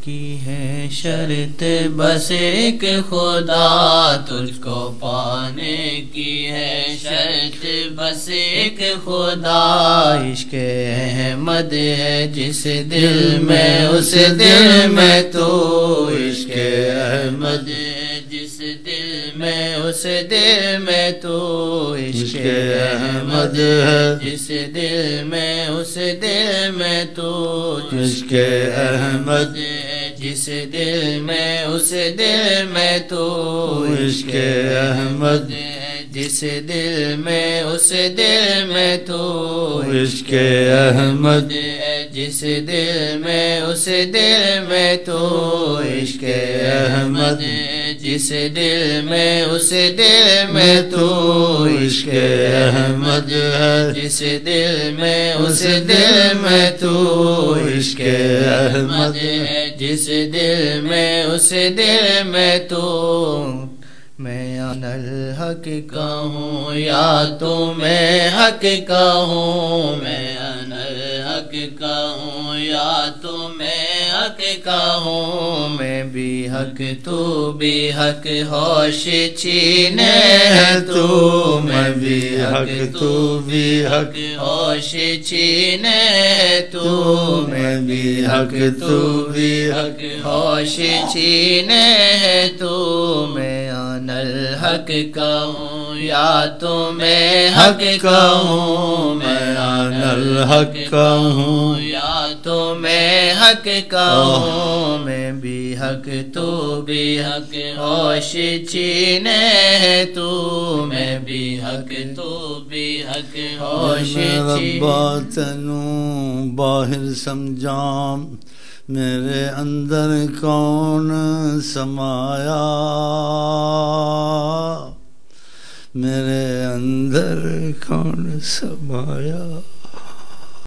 کی ہے شرط بس ایک خدا، تجھ کو پانے کی ہے شرط بس ایک خدا۔ عشق احمد ہے جس دل میں اس دل میں تو، عشق احمد ہے جس دل میں اس دل میں تو، عشق احمد ہے جس دل میں اس دل میں تو، عشق احمد ہے جس دل میں اس دل میں تو، عشق احمد ہے جس دل میں اس دل میں تو، عشق احمد ہے جس دل میں اس دل میں تو، عشق احمد ہے جس دل میں اس دل میں تو، عشق احمد ہے جس دل میں اس دل میں تو، عشق احمد ہے جس دل میں اس دل میں تو۔ میں انا الحق کا ہوں یا تو میں حق کا ہوں، میں انا الحق کا ہوں یا تو میں حق کا ہوں، میں بھی حق تو بھی حق، ہوش چھینے ہے تو، میں بھی حق تو بھی حق، ہوش چھینے ہے تو، میں بھی حق تو بھی حق، ہوش چھینے ہے تو۔ میں انا الحق کا ہوں یا تو میں حق کا ہوں، میں انا الحق کا ہوں یا تو میں حق کا ہوں، میں بھی حق تو بھی حق، ہوش چھینے ہے تو، میں بھی حق تو بھی حق، ہوش چھینے۔ ربا تینوں باہر سمجھاں، میرے اندر کون سمایا، میرے اندر کون سمایا۔